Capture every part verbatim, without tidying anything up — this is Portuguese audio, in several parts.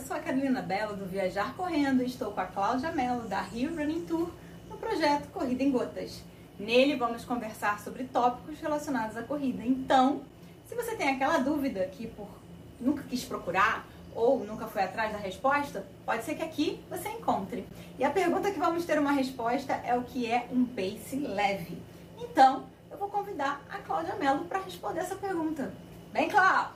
sou a Carolina Bello do Viajar Correndo e estou com a Cláudia Mello da Rio Running Tour no projeto Corrida em Gotas. Nele vamos conversar sobre tópicos relacionados à corrida. Então, se você tem aquela dúvida que por nunca quis procurar ou nunca foi atrás da resposta, pode ser que aqui você encontre. E a pergunta que vamos ter uma resposta é o que é um pace leve. Então, eu vou convidar a Cláudia Mello para responder essa pergunta. Vem, Cláudia!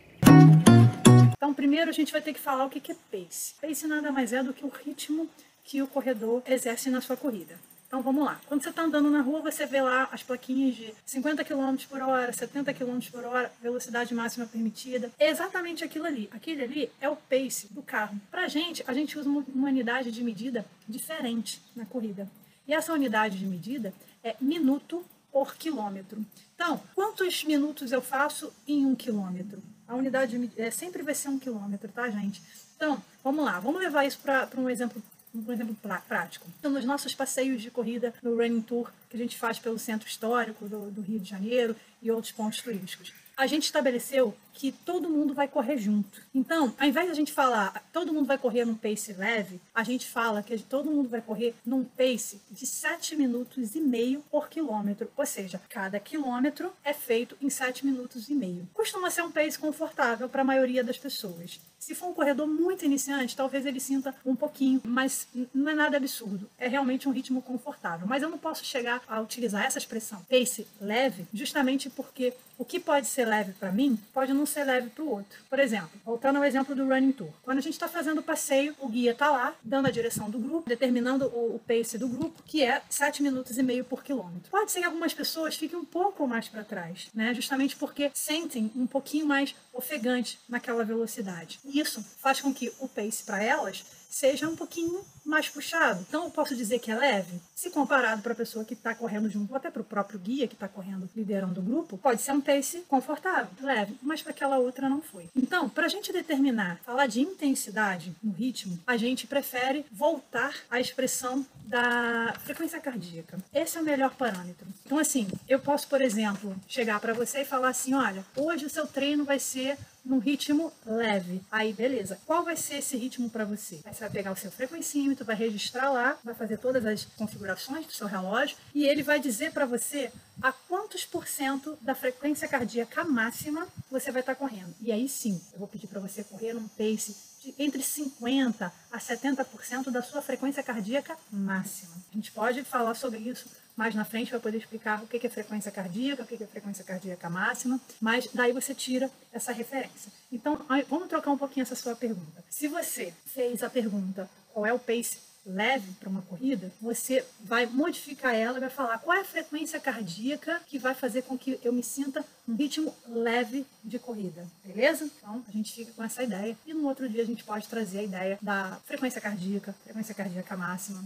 Então, primeiro a gente vai ter que falar o que é pace. Pace nada mais é do que o ritmo que o corredor exerce na sua corrida. Então, vamos lá. Quando você está andando na rua, você vê lá as plaquinhas de cinquenta quilômetros por hora, setenta quilômetros por hora, velocidade máxima permitida. É exatamente aquilo ali. Aquele ali é o pace do carro. Pra gente, a gente usa uma unidade de medida diferente na corrida. E essa unidade de medida é minuto por quilômetro. Então, quantos minutos eu faço em um quilômetro? A unidade de medida é, sempre vai ser um quilômetro, tá, gente? Então, vamos lá. Vamos levar isso para um exemplo um exemplo prático. Então, nos nossos passeios de corrida no Running Tour, que a gente faz pelo Centro Histórico do, do Rio de Janeiro e outros pontos turísticos, a gente estabeleceu que todo mundo vai correr junto. Então, ao invés de a gente falar todo mundo vai correr num pace leve, a gente fala que todo mundo vai correr num pace de sete minutos e meio por quilômetro. Ou seja, cada quilômetro é feito em sete minutos e meio. Costuma ser um pace confortável para a maioria das pessoas. Se for um corredor muito iniciante, talvez ele sinta um pouquinho, mas não é nada absurdo. É realmente um ritmo confortável. Mas eu não posso chegar a utilizar essa expressão pace leve, justamente porque o que pode ser leve para mim, pode não ser leve para o outro. Por exemplo, voltando ao exemplo do Running Tour. Quando a gente está fazendo o passeio, o guia está lá, dando a direção do grupo, determinando o, o pace do grupo, que é sete minutos e meio por quilômetro. Pode ser que algumas pessoas fiquem um pouco mais para trás, né? Justamente porque sentem um pouquinho mais ofegante naquela velocidade. Isso faz com que o pace para elas seja um pouquinho mais puxado. Então eu posso dizer que é leve? Se comparado para a pessoou que está correndo junto, ou até para o próprio guia que está correndo liderando o grupo, pode ser um pace confortável, leve, mas para aquela outra não foi. Então, para a gente determinar, falar de intensidade no ritmo, a gente prefere voltar à expressão da frequência cardíaca. Esse é o melhor parâmetro. Então assim, eu posso, por exemplo, chegar para você e falar assim, olha, hoje o seu treino vai ser num ritmo leve. Aí, beleza. Qual vai ser esse ritmo para você? Aí você vai pegar o seu frequencímetro, vai registrar lá, vai fazer todas as configurações do seu relógio e ele vai dizer para você a quantos por cento da frequência cardíaca máxima você vai estar correndo. E aí sim, eu vou pedir para você correr num pace de entre cinquenta a setenta por cento da sua frequência cardíaca máxima. A gente pode falar sobre isso mais na frente para poder explicar o que é frequência cardíaca, o que é frequência cardíaca máxima, mas daí você tira essa referência. Então, vamos trocar um pouquinho essa sua pergunta. Se você fez a pergunta qual é o pace leve para uma corrida, você vai modificar ela e vai falar qual é a frequência cardíaca que vai fazer com que eu me sinta um ritmo leve de corrida, beleza? Então, a gente fica com essa ideia e no outro dia a gente pode trazer a ideia da frequência cardíaca, frequência cardíaca máxima.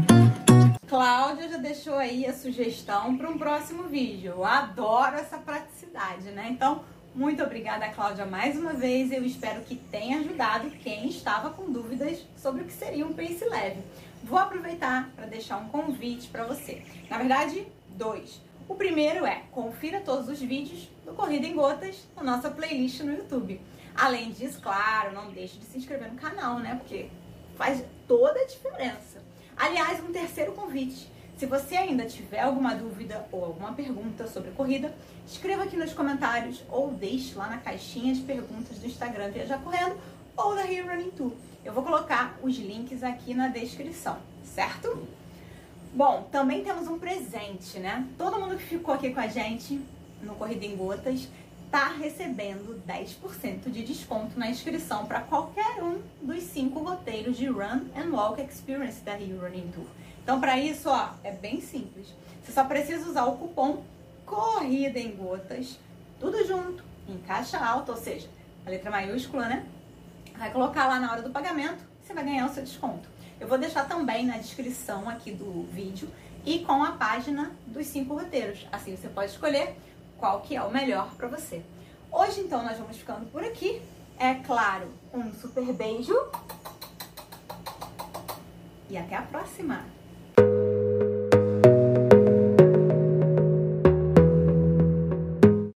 Cláudia já deixou aí a sugestão para um próximo vídeo. Eu adoro essa praticidade, né? Então, muito obrigada, Cláudia, mais uma vez. Eu espero que tenha ajudado quem estava com dúvidas sobre o que seria um pace leve. Vou aproveitar para deixar um convite para você. Na verdade, dois. O primeiro é, confira todos os vídeos do Corrida em Gotas na nossa playlist no YouTube. Além disso, claro, não deixe de se inscrever no canal, né? Porque faz toda a diferença. Aliás, um terceiro convite. Se você ainda tiver alguma dúvida ou alguma pergunta sobre corrida, escreva aqui nos comentários ou deixe lá na caixinha de perguntas do Instagram Viajar Correndo ou da Rio Running Tour. Eu vou colocar os links aqui na descrição, certo? Bom, também temos um presente, né? Todo mundo que ficou aqui com a gente no Corrida em Gotas está recebendo dez por cento de desconto na inscrição para qualquer um dos cinco roteiros de Run and Walk Experience da Rio Running Tour. Então, para isso, ó, é bem simples. Você só precisa usar o cupom Corrida em Gotas, tudo junto, em caixa alta, ou seja, a letra maiúscula, né? Vai colocar lá na hora do pagamento, você vai ganhar o seu desconto. Eu vou deixar também na descrição aqui do vídeo e com a página dos cinco roteiros. Assim você pode escolher qual que é o melhor para você. Hoje, então, nós vamos ficando por aqui. É claro, um super beijo e até a próxima!